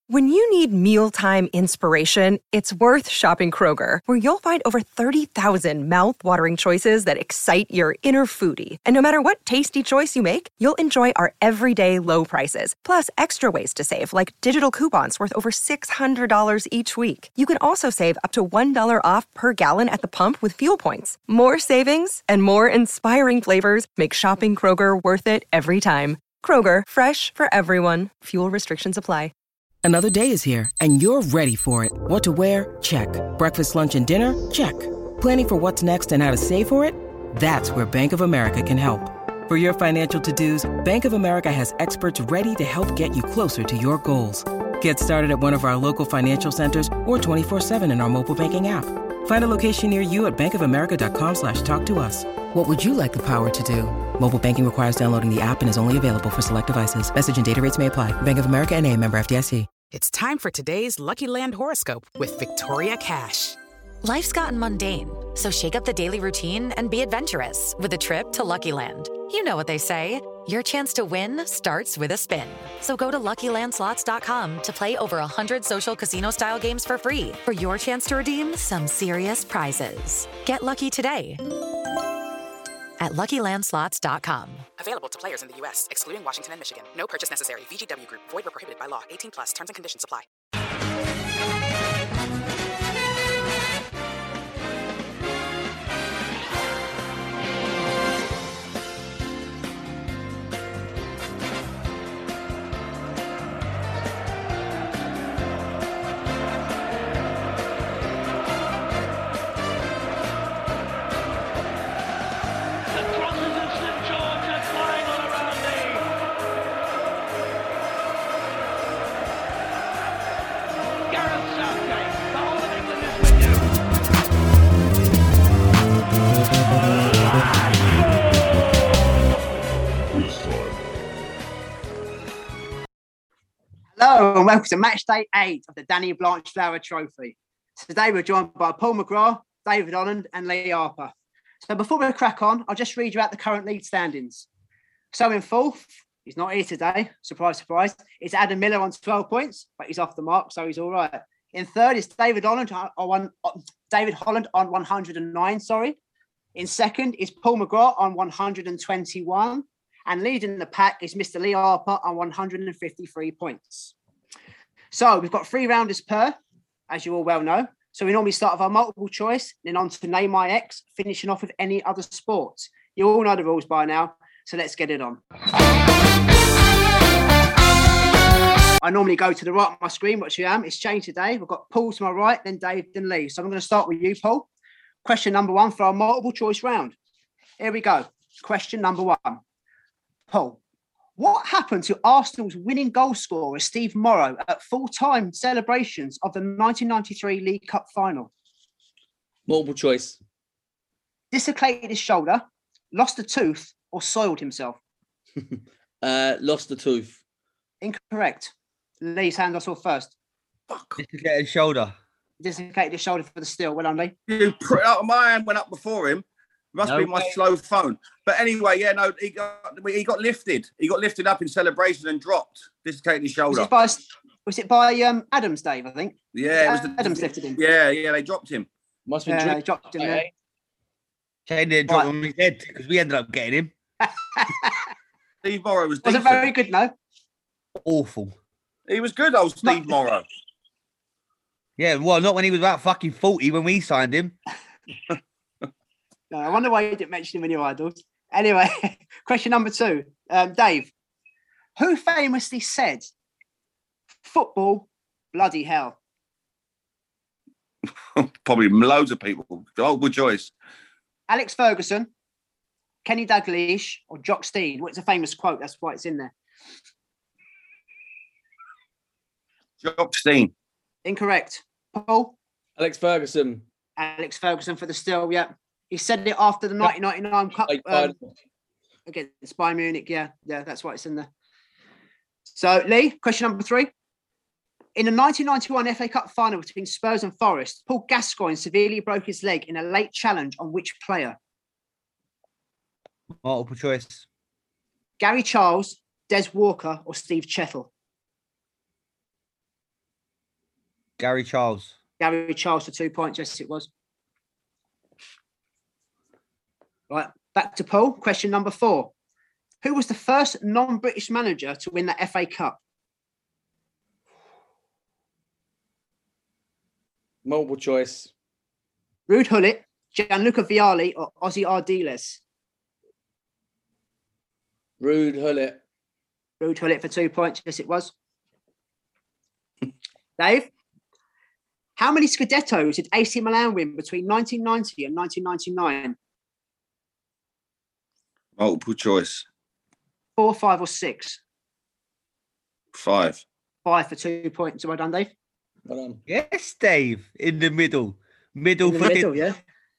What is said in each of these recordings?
When you need mealtime inspiration, it's worth shopping Kroger, where you'll find over 30,000 mouth-watering choices that excite your inner foodie. And no matter what tasty choice you make, you'll enjoy our everyday low prices, plus extra ways to save, like digital coupons worth over $600 each week. You can also save up to $1 off per gallon at the pump with fuel points. More savings and more inspiring flavors make shopping Kroger worth it every time. Kroger, fresh for everyone. Fuel restrictions apply. Another day is here, and you're ready for it. What to wear? Check. Breakfast, lunch, and dinner? Check. Planning for what's next and how to save for it? That's where Bank of America can help. For your financial to-dos, Bank of America has experts ready to help get you closer to your goals. Get started at one of our local financial centers or 24/7 in our mobile banking app. Find a location near you at bankofamerica.com/talktous. What would you like the power to do? Mobile banking requires downloading the app and is only available for select devices. Message and data rates may apply. Bank of America N.A., member FDIC. It's time for today's Lucky Land horoscope with Victoria Cash. Life's gotten mundane, so shake up the daily routine and be adventurous with a trip to Lucky Land. You know what they say, your chance to win starts with a spin. So go to LuckyLandSlots.com to play over 100 social casino-style games for free for your chance to redeem some serious prizes. Get lucky today at LuckyLandSlots.com. Available to players in the U.S., excluding Washington and Michigan. No purchase necessary. VGW Group. Void where prohibited by law. 18+. Terms and conditions apply. Hello and welcome to match day 8 of the Danny Blanchflower Trophy. Today we're joined by Paul McGrath, David Holland and Lee Harper. So before we crack on, I'll just read you out the current league standings. So in fourth, he's not here today, surprise, surprise, it's Adam Miller on 12 points, but he's off the mark, so he's all right. In third is David Holland on 109, In second is Paul McGrath on 121. And leading the pack is Mr. Lee Harper on 153 points. So we've got 3 rounders per, as you all well know. So we normally start with our multiple choice, then on to Name My Ex, finishing off with any other sports. You all know the rules by now, so let's get it on. I normally go to the right of my screen, which I am. It's changed today. We've got Paul to my right, then Dave, then Lee. So I'm going to start with you, Paul. Question number 1 for our multiple choice round. Here we go. Question number 1. Paul, what happened to Arsenal's winning goal scorer, Steve Morrow, at full-time celebrations of the 1993 League Cup final? Multiple choice. Dislocated his shoulder, lost a tooth, or soiled himself? Lost the tooth. Incorrect. Lee's hand us off first. Fuck. Dislocated shoulder. Dislocated his shoulder for the steal. Well done, Lee. My hand went up before him. Must be my slow phone. But anyway, yeah, no, he got lifted. He got lifted up in celebration and dropped. Dislocated his shoulder. Was it by Adams, Dave, I think? Yeah, Adams lifted him. Yeah, they dropped him. Must have been they dropped him there. Shane didn't drop him on his head because we ended up getting him. Steve Morrow was decent. Was it very good, no? Awful. He was good, old Steve Morrow. Yeah, well, not when he was about fucking 40 when we signed him. No, I wonder why you didn't mention him in your idols. Anyway, question number 2. Dave, who famously said, "Football, bloody hell"? Probably loads of people. Oh, good choice. Alex Ferguson, Kenny Dalglish, or Jock Stein? Well, it's a famous quote. That's why it's in there. Jock Stein. Incorrect. Paul? Alex Ferguson. Alex Ferguson for the steal, yeah. He said it after the 1999 Cup against Bayern Munich. Yeah, that's why it's in there. So, Lee, question number 3. In the 1991 FA Cup final between Spurs and Forest, Paul Gascoigne severely broke his leg in a late challenge on which player? Multiple choice. Gary Charles, Des Walker, or Steve Chettle? Gary Charles. Gary Charles for 2 points. Yes, it was. Right, back to Paul. Question number 4. Who was the first non-British manager to win the FA Cup? Multiple choice. Ruud Gullit, Gianluca Vialli, or Ozzy Ardiles? Ruud Gullit. Ruud Gullit for 2 points. Yes, it was. Dave, how many Scudettos did AC Milan win between 1990 and 1999? Multiple choice. 4, 5, or 6? 5. 5 for 2 points. Well done, Dave. Well done. Yes, Dave. In the middle. Middle In the for middle, yeah.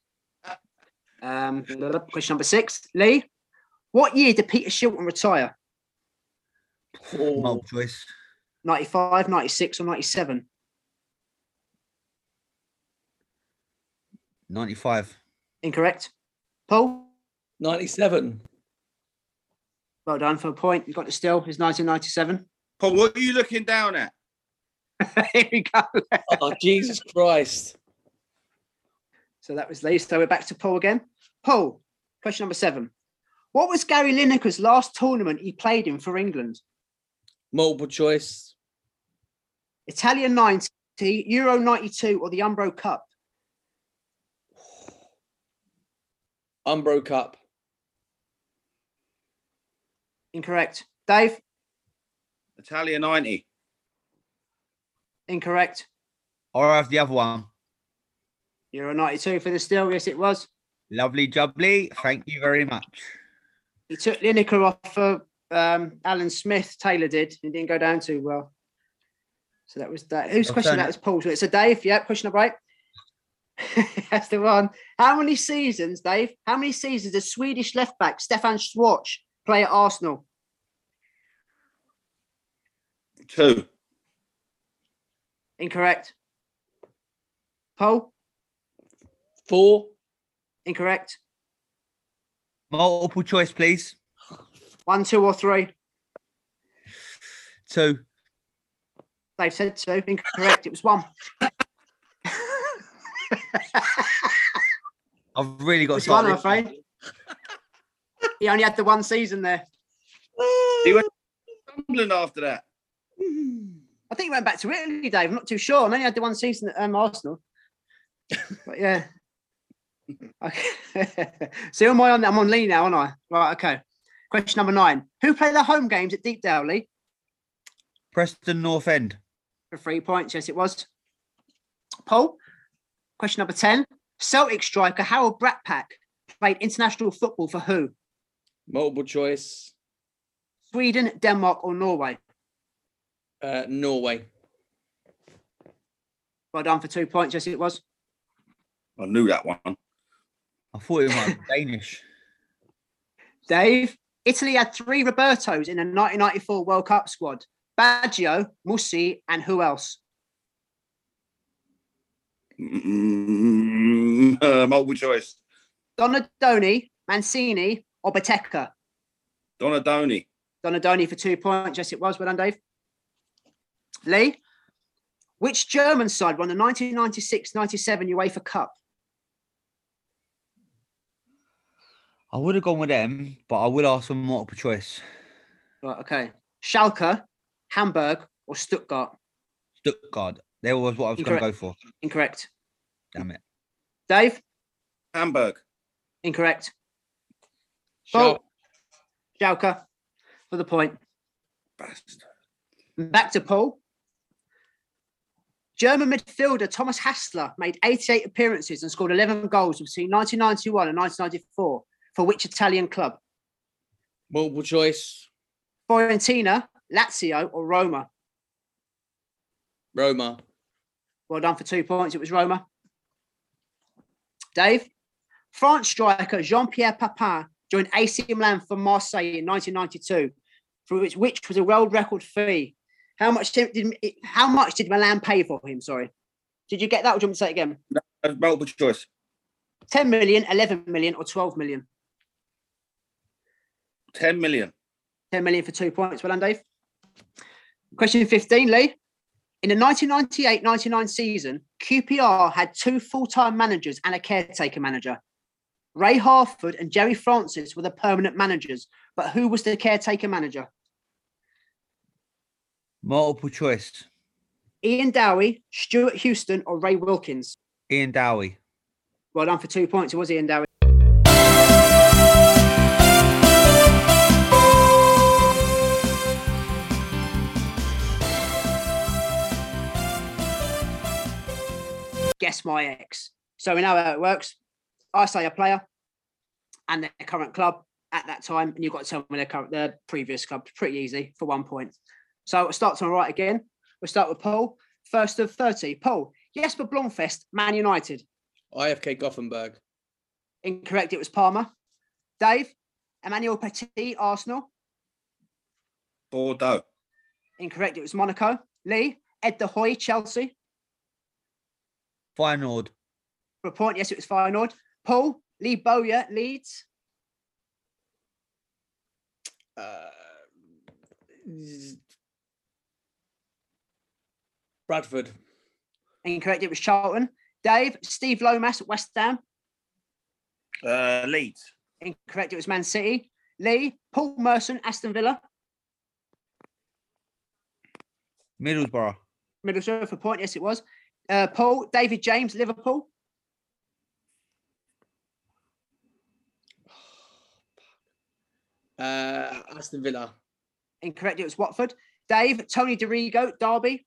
Question number 6. Lee, what year did Peter Shilton retire? Multiple choice. 95, 96, or 97? 95. Incorrect. Paul? 97. Well done for a point. You got the still. It's 1997. Paul, what are you looking down at? Here we go. Oh, Jesus Christ. So that was Lee. So we're back to Paul again. Paul, question number 7. What was Gary Lineker's last tournament he played in for England? Multiple choice. Italian 90, Euro 92, or the Umbro Cup? Umbro Cup. Incorrect. Dave? Italia 90. Incorrect. Or have the other one. Euro 92 for the still. Yes, it was. Lovely jubbly. Thank you very much. He took Lineker off for Alan Smith. Taylor did. It didn't go down too well. So that was that. Whose question that was? Paul. So it's a Dave. Yeah, question number 8. That's the one. How many seasons, Dave? How many seasons does Swedish left back Stefan Schwarz play at Arsenal? 2. Incorrect. Paul? 4. Incorrect. Multiple choice, please. 1, 2, or 3? 2. Dave said 2. Incorrect. It was 1. I've really got to It's start 1, I'm listening. afraid. He only had the 1 season there. He went to Sunderland after that. I think he went back to Italy, Dave. I'm not too sure. I only had the 1 season at Arsenal. But yeah. Okay. So who am I on? I'm on Lee now, aren't I? Right, okay. Question number 9. Who played their home games at Deepdale, Lee? Preston North End. For 3 points. Yes, it was. Paul, question number 10. Celtic striker Harold Bratpack played international football for who? Multiple choice. Sweden, Denmark, or Norway? Norway. Well done for 2 points. Yes, it was. I knew that one. I thought it might be Danish. Dave, Italy had 3 Robertos in the 1994 World Cup squad. Baggio, Mussi, and who else? Multiple choice. Donadoni, Mancini, or Boteca? Donadoni. Donadoni for 2 points. Yes, it was. Well done, Dave. Lee, which German side won the 1996-97 UEFA Cup? I would have gone with them, but I would ask for multiple choice. Right, okay. Schalke, Hamburg, or Stuttgart? Stuttgart. There was what I was going to go for. Incorrect. Damn it. Dave? Hamburg. Incorrect. Schalke. Schalke for the point. Bastard. Back to Paul. German midfielder Thomas Hassler made 88 appearances and scored 11 goals between 1991 and 1994 for which Italian club? Multiple choice. Fiorentina, Lazio, or Roma? Roma. Well done for 2 points. It was Roma. Dave? France striker Jean-Pierre Papin joined AC Milan from Marseille in 1992, for which was a world record fee. How much did Milan pay for him? Sorry. Did you get that or do you want me to say it again? No, multiple choice. 10 million, 11 million, or 12 million? 10 million. 10 million for 2 points. Well done, Dave. Question 15, Lee. In the 1998-99 season, QPR had 2 full-time managers and a caretaker manager. Ray Harford and Jerry Francis were the permanent managers, but who was the caretaker manager? Multiple choice. Ian Dowie, Stuart Houston, or Ray Wilkins? Ian Dowie. Well done for 2 points. It was Ian Dowie. Guess my ex. So we know how it works. I say a player and their current club at that time, and you've got to tell me their previous club. Pretty easy for 1 point. So we'll start to my right again. We'll start with Paul. First of 30. Paul, Jesper Blomqvist, Man United. IFK Gothenburg. Incorrect. It was Parma. Dave, Emmanuel Petit, Arsenal. Bordeaux. Incorrect. It was Monaco. Lee, Ed De Hoy, Chelsea. Feyenoord. For a point, yes, it was Feyenoord. Paul, Lee Bowyer, Leeds. Bradford. Incorrect. It was Charlton. Dave, Steve Lomas, West Ham. Leeds. Incorrect. It was Man City. Lee, Paul Merson, Aston Villa. Middlesbrough. Middlesbrough for a point. Yes, it was. Paul, David James, Liverpool. Aston Villa. Incorrect. It was Watford. Dave, Tony DeRigo, Derby.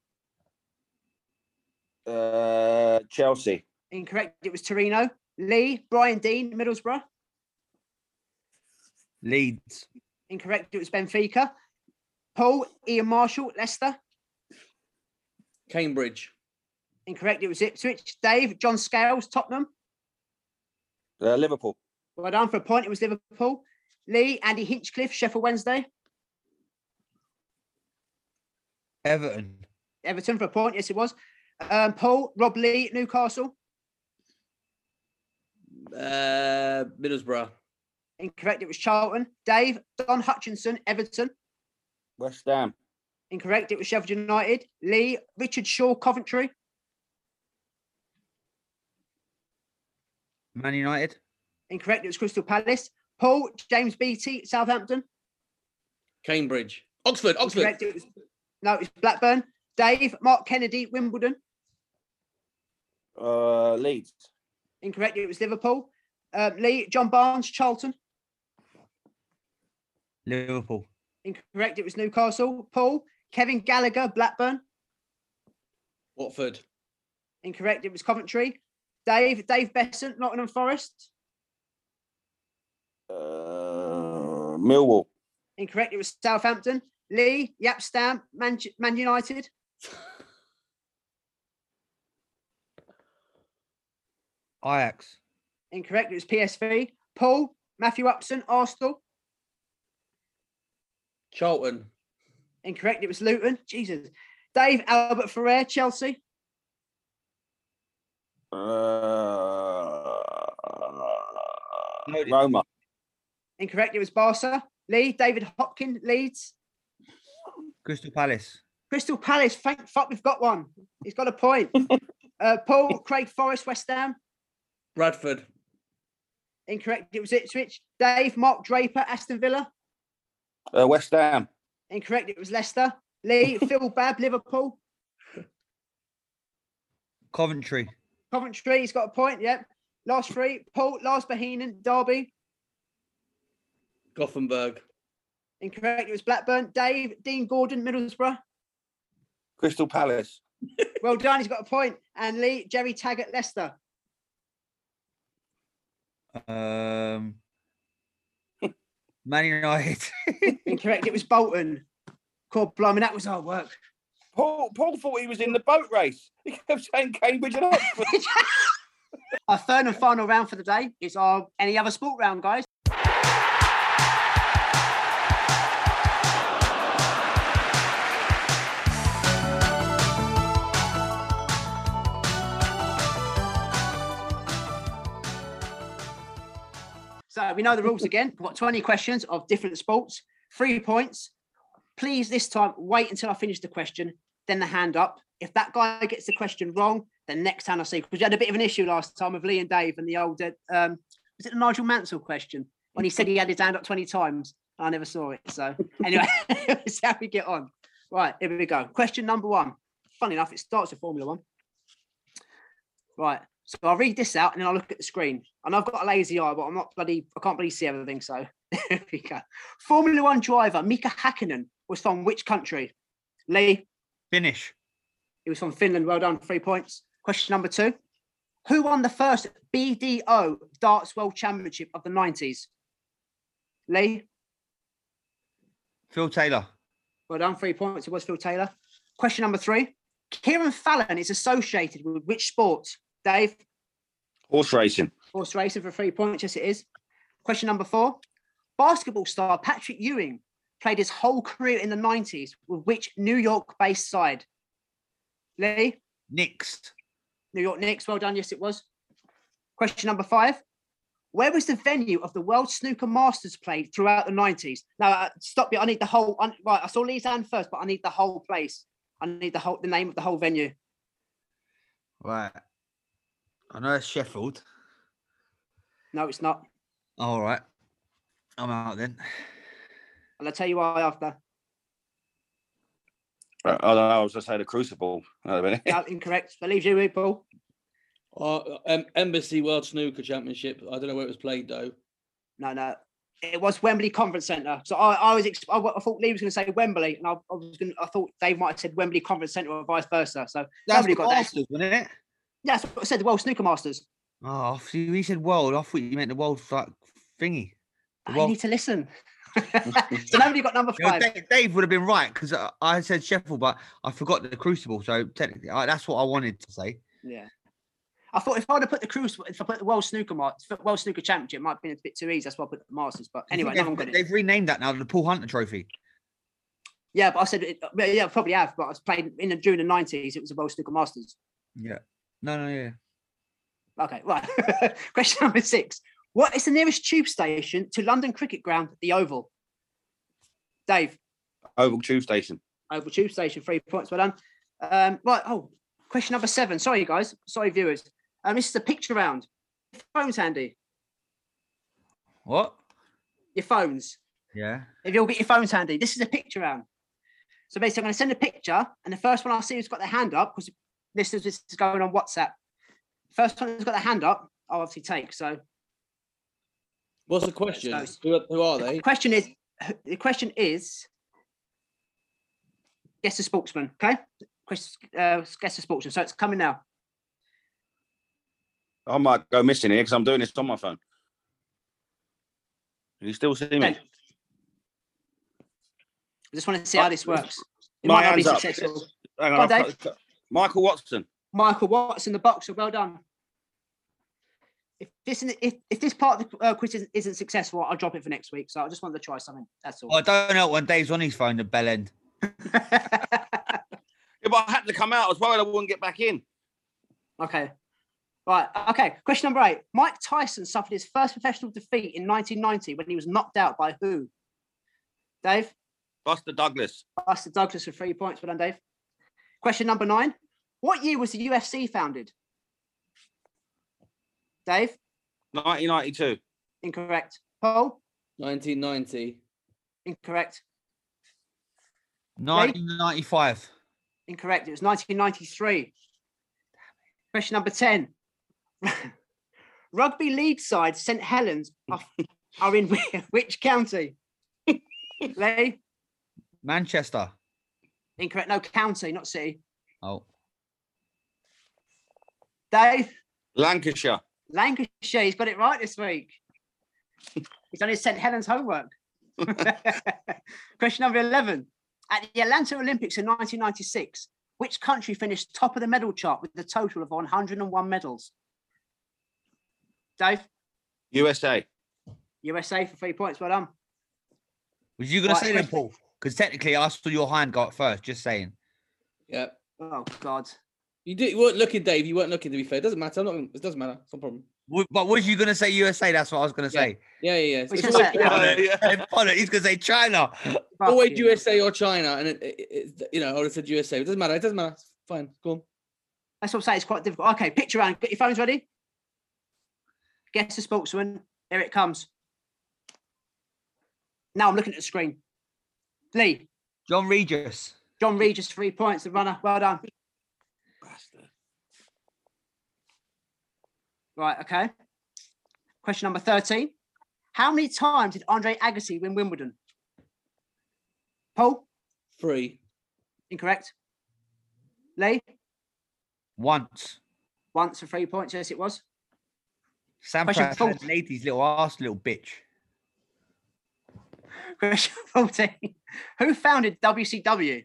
Chelsea. Incorrect. It was Torino. Lee, Brian Dean, Middlesbrough. Leeds. Incorrect. It was Benfica. Paul, Ian Marshall, Leicester. Cambridge. Incorrect. It was Ipswich. Dave, John Scales, Tottenham. Liverpool. Well done for a point. It was Liverpool. Lee, Andy Hinchcliffe, Sheffield Wednesday. Everton. Everton for a point. Yes, it was. Paul, Rob Lee, Newcastle. Middlesbrough. Incorrect. It was Charlton. Dave, Don Hutchinson, Everton. West Ham. Incorrect. It was Sheffield United. Lee, Richard Shaw, Coventry. Man United. Incorrect. It was Crystal Palace. Paul, James Beattie, Southampton. Cambridge. Oxford. Incorrect. It was Blackburn. Dave, Mark Kennedy, Wimbledon. Leeds. Incorrect. It was Liverpool. Lee, John Barnes, Charlton. Liverpool. Incorrect. It was Newcastle. Paul, Kevin Gallagher, Blackburn. Watford. Incorrect. It was Coventry. Dave Besant, Nottingham Forest. Millwall. Incorrect. It was Southampton. Lee, Yap Stam, Man United. Ajax. Incorrect. It was PSV. Paul, Matthew Upson, Arsenal. Charlton. Incorrect. It was Luton. Jesus. Dave, Albert Ferrer, Chelsea. Roma. Incorrect. It was Barca. Lee, David Hopkin, Leeds. Crystal Palace. Crystal Palace. Thank fuck, we've got one. He's got a point. Paul, Craig Forrest, West Ham. Bradford. Incorrect. It was Ipswich. Dave, Mark Draper, Aston Villa. West Ham. Incorrect. It was Leicester. Lee, Phil Babb, Liverpool. Coventry. Coventry. He's got a point. Yep. Last three. Paul, Lars Bohinen, Derby. Gothenburg. Incorrect. It was Blackburn. Dave, Dean Gordon, Middlesbrough. Crystal Palace. Well done. He's got a point. And Lee, Jerry Taggart, Leicester. Man United. Incorrect. It was Bolton. Cool, blimey, that was hard work. Paul thought he was in the boat race. He kept saying Cambridge and Oxford. Our third and final round for the day is our any other sport round, guys. So we know the rules again. We've got 20 questions of different sports, 3 points. Please, this time, wait until I finish the question. then the hand up. If that guy gets the question wrong, then next hand I see. Because we had a bit of an issue last time with Lee and Dave and the old, was it the Nigel Mansell question? When he said he had his hand up 20 times. I never saw it. So anyway, let's see how we get on. Right, here we go. Question number 1. Funny enough, it starts with Formula 1. Right, so I'll read this out and then I'll look at the screen. And I've got a lazy eye, but I can't really see everything. So here we go. Formula 1 driver Mika Hakkinen was from which country? Lee? Finish. He was from Finland. Well done. 3 points. Question number 2. Who won the first BDO Darts World Championship of the 90s? Lee? Phil Taylor. Well done. 3 points. It was Phil Taylor. Question number 3. Kieran Fallon is associated with which sport? Dave? Horse racing. Horse racing for 3 points. Yes, it is. Question number 4. Basketball star Patrick Ewing played his whole career in the 90s with which New York-based side? Lee? Knicks. New York Knicks. Well done. Yes, it was. Question number 5. Where was the venue of the World Snooker Masters played throughout the 90s? Now, stop you. I need the whole... right, I saw Lee's hand first, but I need the whole place. I need the name of the whole venue. Right. I know it's Sheffield. No, it's not. All right. I'm out then. And I'll tell you why after. I don't know. I was going to say the Crucible. No, incorrect. That leaves you, Paul. Embassy World Snooker Championship. I don't know where it was played though. No. It was Wembley Conference Centre. So I thought Lee was going to say Wembley, and I thought Dave might have said Wembley Conference Centre or vice versa. So that's the Masters, wasn't it? Yeah, that's what I said. The World Snooker Masters. Oh, he said world. I thought you meant the world like thingy. You need to listen. So nobody got number 5. Dave would have been right because I said Sheffield, but I forgot the Crucible. So technically, that's what I wanted to say. Yeah. I thought if I would have put the Crucible, if I put the World Snooker Championship, it might have been a bit too easy. That's why I put the Masters. But anyway, no one got it. They've renamed that now the Paul Hunter Trophy. Yeah, but I said, yeah, probably have. But I was playing during the 90s. It was the World Snooker Masters. Yeah. No, yeah. Okay, right. Question number 6. What is the nearest tube station to London Cricket Ground, the Oval? Dave? Oval Tube Station. Oval Tube Station, 3 points. Well done. Right. Oh, question number 7. Sorry, guys. Sorry, viewers. This is a picture round. Your phone's handy. What? Your phones. Yeah. If you'll get your phones handy. This is a picture round. So basically, I'm going to send a picture, and the first one I see who's got their hand up, because this is going on WhatsApp. First one who's got their hand up, I'll obviously take. So, what's the question? Who are they? The question is, guess the sportsman. Okay, guess the sportsman. So it's coming now. I might go missing here because I'm doing this on my phone. Can you still see me? I just want to see how this works. It my might not be hand's up. successful. Hang Go on, on, Dave. Michael Watson. Michael Watson, the boxer. Well done. If this part of the quiz isn't successful, I'll drop it for next week. So I just wanted to try something. That's all. Well, I don't know when Dave's on his phone, the bell end. Yeah, but I had to come out. I was worried I wouldn't get back in. Okay. Right. Okay. Question number 8. Mike Tyson suffered his first professional defeat in 1990 when he was knocked out by who? Dave? Buster Douglas. Buster Douglas for 3 points. Well done, Dave. Question number 9. What year was the UFC founded? Dave? 1992. Incorrect. Paul? 1990. Incorrect. 1995. Incorrect. It was 1993. Question number 10. Rugby league side St Helens are in which county? Lee? Manchester. Incorrect. No, county, not city. Oh. Dave? Lancashire. Lancashire. He's got it right this week. He's done his St Helens homework. Question number 11. At the Atlanta Olympics in 1996, which country finished top of the medal chart with a total of 101 medals? Dave? USA. USA for 3 points. Well done. Was you going to say that, Paul? Because technically, I saw your hand go up first. Just saying. Yeah. Oh God. You weren't looking, Dave. You weren't looking. To be fair, it doesn't matter. It doesn't matter. It's no problem. But was you going to say USA? That's what I was going to say. Yeah. He's It's gonna always, say He's going to say China. always USA or China, and I would have said USA. It doesn't matter. It's fine. Go on. That's what I'm saying. It's quite difficult. Okay, picture round. Get your phones ready. Guess the spokesman. Here it comes. Now I'm looking at the screen. Lee. John Regis. John Regis, 3 points. The runner. Well done. Bastard. Right, okay. Question number 13. How many times did Andre Agassi win Wimbledon? Paul? 3. Incorrect. Lee? Once. Once for 3 points. Yes, it was. Sampras had 80s little arse, little bitch. Question 14. Who founded WCW?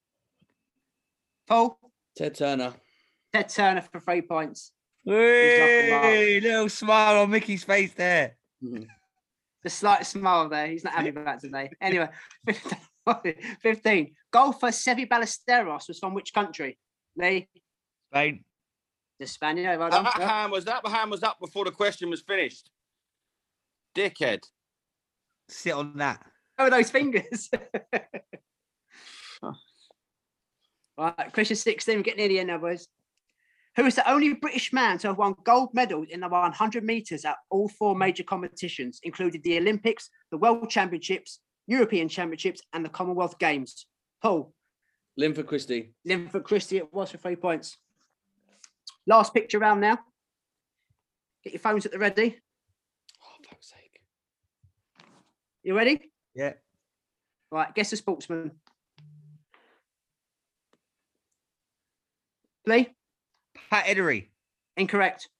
Paul? Ted Turner. Ted Turner for 3 points. Hey, little smile on Mickey's face there. The slight smile there. He's not happy about that today. Anyway, 15. Golfer Seve Ballesteros was from which country? Lee? Spain. The Spaniard. Well done. That hand was up before the question was finished. Dickhead. Sit on that. Oh, those fingers. Right, question 16. We're getting near the end now, boys. Who is the only British man to have won gold medals in the 100 metres at all 4 major competitions, including the Olympics, the World Championships, European Championships, and the Commonwealth Games? Paul? Linford Christie. Linford Christie, it was for 3 points. Last picture round now. Get your phones at the ready. Oh, for fuck's sake. You ready? Yeah. Right, guess the sportsman. Lee? Pat Edery. Incorrect.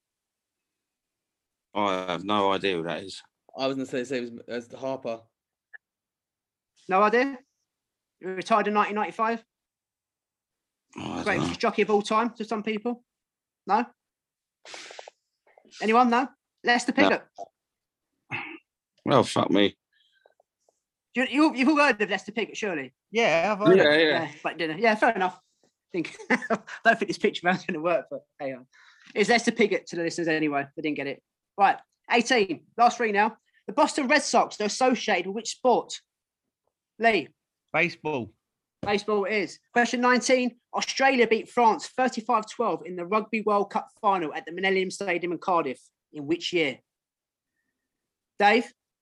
I have no idea who that is. I was going to say it was as Harper. No idea? You retired in 1995? Greatest jockey of all time to some people? No? Anyone? No? Lester Piggott. Well, fuck me. You've all heard of Lester Piggott, surely? Yeah, I've heard it. Yeah. But dinner. Yeah, fair enough. I don't think this picture round's going to work, but hey, it's Lester Piggott to the listeners anyway. They didn't get it. Right, 18. Last 3 now. The Boston Red Sox are associated with which sport? Lee? Baseball. Baseball it is. Question 19. Australia beat France 35-12 in the Rugby World Cup final at the Millennium Stadium in Cardiff. In which year? Dave?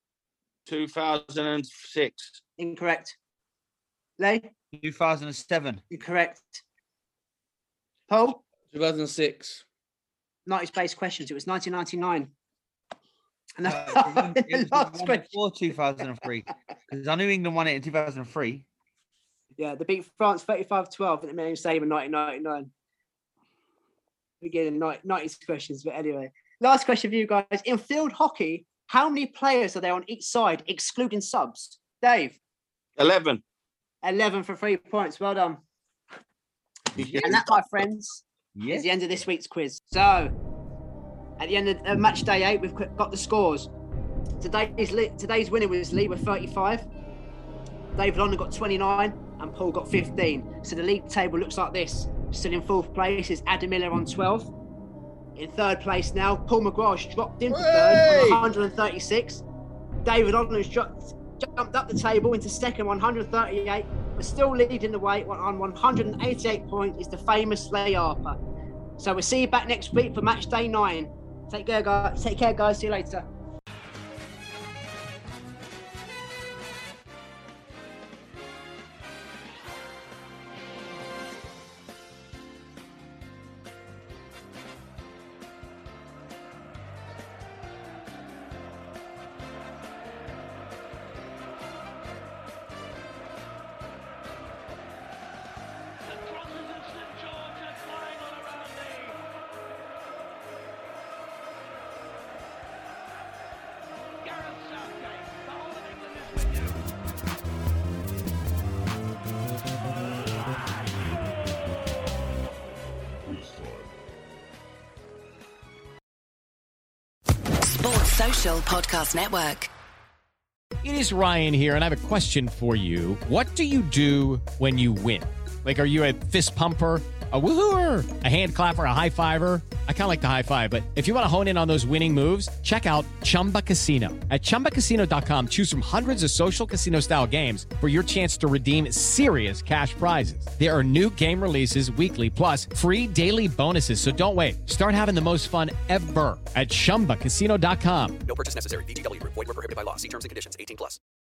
2006. Incorrect. Lee? 2007. Incorrect. Paul? 2006. 90s-based questions. It was 1999. And It was before 2003. Because I knew England won it in 2003. Yeah, they beat France 35-12 at the Millennium Stadium in 1999. We get in 90s questions, but anyway. Last question for you guys. In field hockey, how many players are there on each side, excluding subs? Dave? 11. 11 for 3 points. Well done. Yeah. And that, my friends, is the end of this week's quiz. So, at the end of match day 8, we've got the scores. Today's winner was Lee with 35. David London got 29 and Paul got 15. So the league table looks like this. Still in 4th place is Adam Miller on 12. In 3rd place now, Paul McGrath dropped into 3rd on 136. David London's jumped up the table into 2nd, 138. But still leading the way on 188 points is the famous Lee Harper. So we'll see you back next week for match day 9. Take care, guys. See you later. Social Podcast Network. It is Ryan here, and I have a question for you. What do you do when you win? Like, are you a fist pumper, a woohooer, a hand clapper, a high fiver? I kind of like the high five, but if you want to hone in on those winning moves, check out Chumba Casino. At ChumbaCasino.com, choose from hundreds of social casino style games for your chance to redeem serious cash prizes. There are new game releases weekly, plus free daily bonuses. So don't wait. Start having the most fun ever at ChumbaCasino.com. No purchase necessary. VGW Group. Void where prohibited by law. See terms and conditions. 18+.